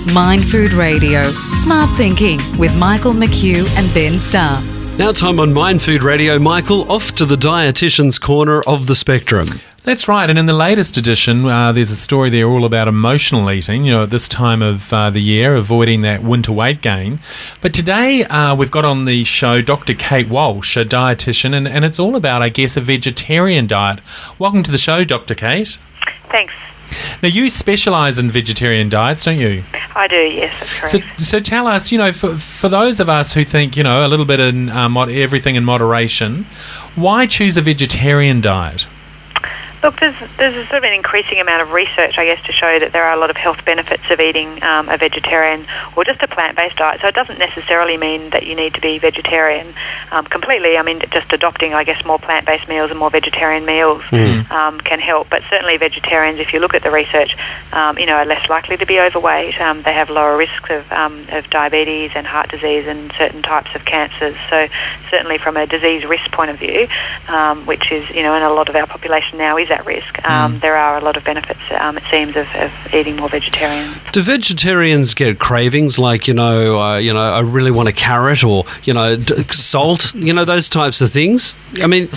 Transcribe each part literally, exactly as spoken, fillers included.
Mind Food Radio, Smart Thinking with Michael McHugh and Ben Starr. Now time on Mind Food Radio. Michael, off to the dietitian's corner of the spectrum. That's right, and in the latest edition, uh, there's a story there all about emotional eating, you know, at this time of uh, the year, avoiding that winter weight gain. But today, uh, we've got on the show Doctor Kate Walsh, a dietitian, and, and it's all about, I guess, a vegetarian diet. Welcome to the show, Doctor Kate. Thanks. Now, you specialise in vegetarian diets, don't you? I do, yes, that's correct. So, so tell us, you know, for, for those of us who think, you know, a little bit in uh, mod- everything in moderation, why choose a vegetarian diet? Look, there's, there's a sort of an increasing amount of research, I guess, to show that there are a lot of health benefits of eating um, a vegetarian or just a plant-based diet. So it doesn't necessarily mean that you need to be vegetarian um, completely. I mean, just adopting, I guess, more plant-based meals and more vegetarian meals mm. um, can help. But certainly vegetarians, if you look at the research, um, you know, are less likely to be overweight. Um, they have lower risks of, um, of diabetes and heart disease and certain types of cancers. So certainly from a disease risk point of view, um, which is, you know, and a lot of our population now is at risk. Um, mm. There are a lot of benefits, um, it seems, of, of eating more vegetarian. Do vegetarians get cravings like, you know, uh, you know, I really want a carrot or, you know, d- salt, you know, those types of things? I mean,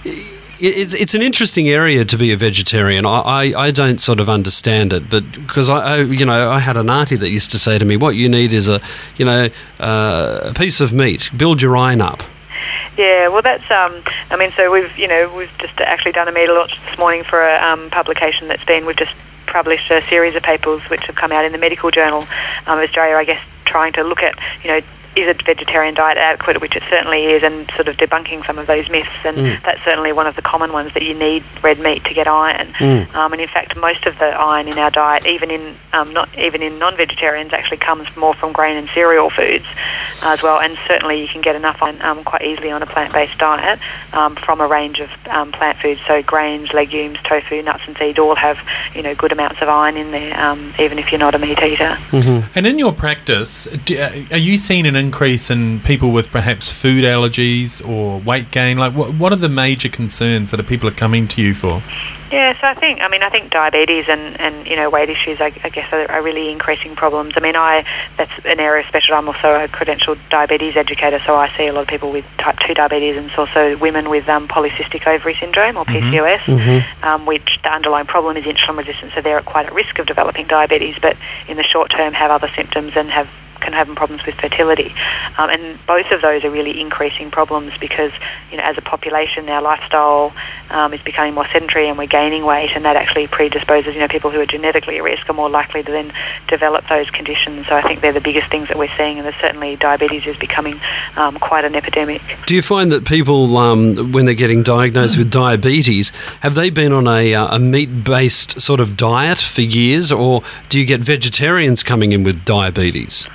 it's it's an interesting area to be a vegetarian. I, I, I don't sort of understand it, but because I, I, you know, I had an auntie that used to say to me, what you need is a, you know, uh, a piece of meat, build your iron up. Yeah, well, that's, um, I mean, so we've, you know, we've just actually done a media launch this morning for a um, publication that's been, we've just published a series of papers which have come out in the Medical Journal um, of Australia, I guess, trying to look at, you know, is a vegetarian diet adequate, which it certainly is, and sort of debunking some of those myths, and mm. that's certainly one of the common ones, that you need red meat to get iron. Mm. Um, and in fact, most of the iron in our diet, even in um, not even in non-vegetarians, actually comes more from grain and cereal foods as well. And certainly you can get enough iron um, quite easily on a plant-based diet um, from a range of um, plant foods. So grains, legumes, tofu, nuts and seeds all have, you know, good amounts of iron in there, um, even if you're not a meat eater. Mm-hmm. And in your practice, do, are you seeing an increase in people with perhaps food allergies or weight gain? Like, what what are the major concerns that people are coming to you for? Yeah, so I think, I mean, I think diabetes and, and you know, weight issues, I, I guess, are, are really increasing problems. I mean, I that's an area of specialty. I'm also a credentialed diabetes educator, so I see a lot of people with type two diabetes, and it's also women with um, polycystic ovary syndrome, or P C O S, mm-hmm. um, which the underlying problem is insulin resistance, so they're at quite at risk of developing diabetes, but in the short term have other symptoms and have can have problems with fertility. Um, and both of those are really increasing problems because, you know, as a population, our lifestyle um, is becoming more sedentary and we're gaining weight, and that actually predisposes, you know, people who are genetically at risk are more likely to then develop those conditions. So I think they're the biggest things that we're seeing, and there's certainly diabetes is becoming um, quite an epidemic. Do you find that people, um, when they're getting diagnosed with diabetes, have they been on a, uh, a meat-based sort of diet for years, or do you get vegetarians coming in with diabetes?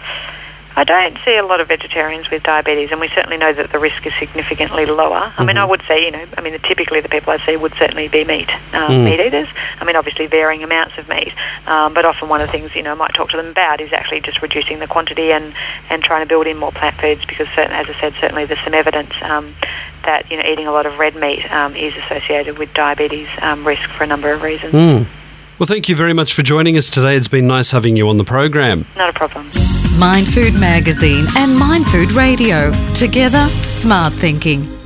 I don't see a lot of vegetarians with diabetes, and we certainly know that the risk is significantly lower. I mm-hmm. mean, I would say, you know, I mean, typically the people I see would certainly be meat, um, mm. meat eaters. I mean, obviously varying amounts of meat, um, but often one of the things, you know, I might talk to them about is actually just reducing the quantity and, and trying to build in more plant foods, because, certain, as I said, certainly there's some evidence um, that, you know, eating a lot of red meat um, is associated with diabetes um, risk for a number of reasons. Mm. Well, thank you very much for joining us today. It's been nice having you on the program. Not a problem. Mind Food Magazine and Mind Food Radio. Together, smart thinking.